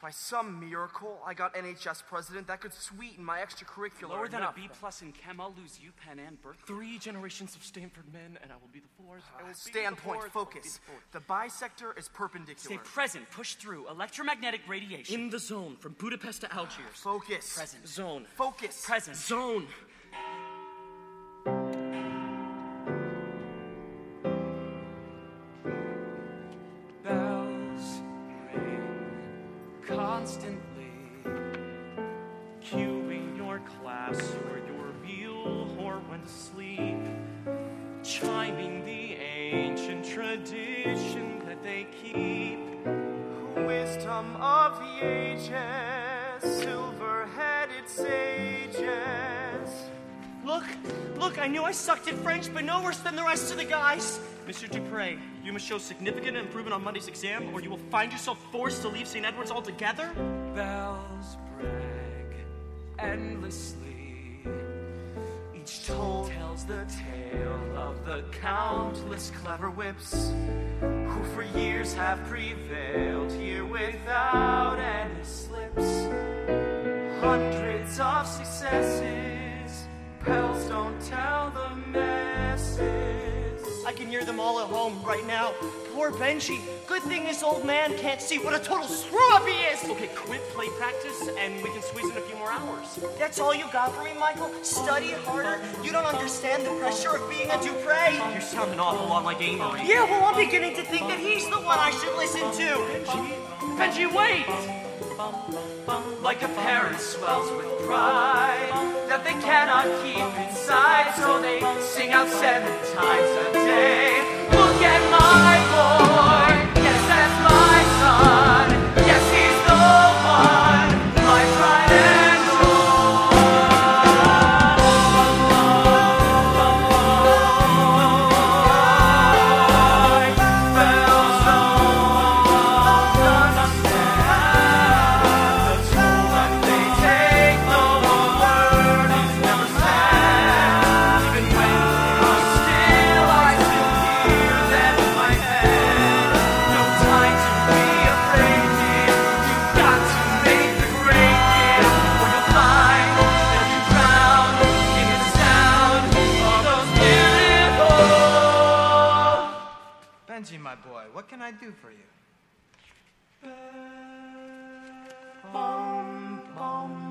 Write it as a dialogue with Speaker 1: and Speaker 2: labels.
Speaker 1: by some miracle, I got NHS president, that could sweeten my extracurricular.
Speaker 2: Lower than a B+ in chem, I'll lose UPenn and Berkeley.
Speaker 3: 3 generations of Stanford men, and I will be the fourth.
Speaker 1: Standpoint, focus. The bisector is perpendicular.
Speaker 2: Stay present, push through, electromagnetic radiation.
Speaker 3: In the zone, from Budapest to Algiers.
Speaker 1: Focus.
Speaker 2: Present.
Speaker 3: Zone.
Speaker 1: Focus.
Speaker 2: Present.
Speaker 3: Zone.
Speaker 2: Bells ring constantly, cueing your class or your meal or when to sleep, chiming the ancient tradition that they keep.
Speaker 1: Wisdom of the ages, silver-headed sages.
Speaker 2: Look, I knew I sucked at French, but no worse than the rest of the guys. Mr. Dupre, you must show significant improvement on Monday's exam, or you will find yourself forced to leave St. Edward's altogether. Bells brag endlessly. Each toll tells the tale of the countless clever whips who for years have prevailed here without any slips. Hundreds of successes, Pels don't tell the messes. I can hear them all at home right now. Poor Benji. Good thing this old man can't see what a total screw-up he is. Okay, quit play practice and we can squeeze in a few more hours. That's all you got for me, Michael? Study harder? You don't understand the pressure of being a Dupre. You're sounding awful on my game, Marie. Yeah, well, I'm beginning to think that he's the one I should listen to. Benji, wait! Like a parent swells with pride that they cannot keep inside, so they sing out 7 times a day. Look at my boy, yes, that's my son, yes, he's the one, my pride and
Speaker 4: Benji, my boy, what can I do for you?
Speaker 1: Bum, bum,